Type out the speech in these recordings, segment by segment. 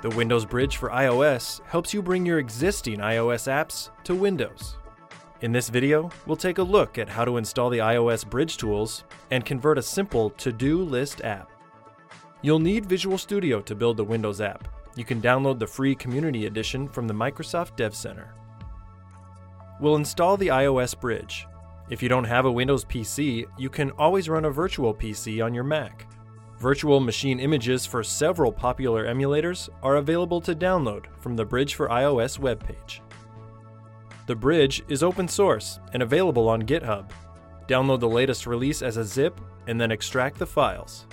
The Windows Bridge for iOS helps you bring your existing iOS apps to Windows. In this video, we'll take a look at how to install the iOS Bridge tools and convert a simple to-do list app. You'll need Visual Studio to build the Windows app. You can download the free Community Edition from the Microsoft Dev Center. We'll install the iOS Bridge. If you don't have a Windows PC, you can always run a virtual PC on your Mac. Virtual machine images for several popular emulators are available to download from the Bridge for iOS webpage. The Bridge is open source and available on GitHub. Download the latest release as a zip and then extract the files.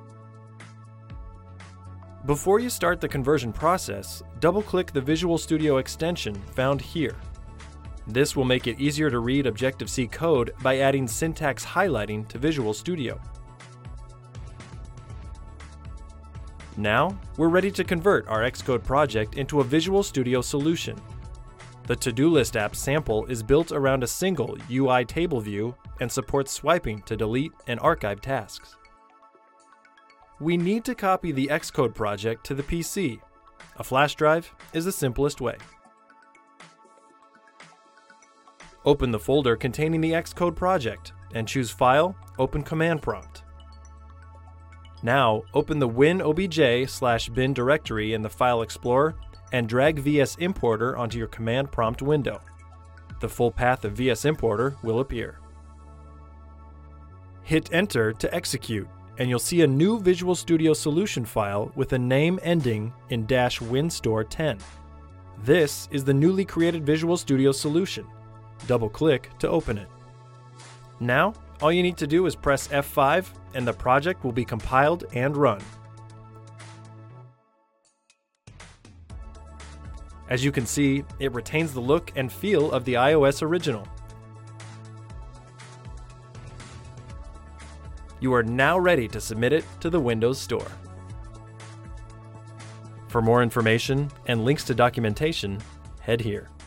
Before you start the conversion process, double-click the Visual Studio extension found here. This will make it easier to read Objective-C code by adding syntax highlighting to Visual Studio. Now, we're ready to convert our Xcode project into a Visual Studio solution. The to-do list app sample is built around a single UI table view and supports swiping to delete and archive tasks. We need to copy the Xcode project to the PC. A flash drive is the simplest way. Open the folder containing the Xcode project and choose File, Open Command Prompt. Now, open the winobj/bin directory in the File Explorer and drag VS Importer onto your command prompt window. The full path of VS Importer will appear. Hit Enter to execute, and you'll see a new Visual Studio solution file with a name ending in -WinStore10. This is the newly created Visual Studio solution. Double-click to open it. Now, all you need to do is press F5 and the project will be compiled and run. As you can see, it retains the look and feel of the iOS original. You are now ready to submit it to the Windows Store. For more information and links to documentation, head here.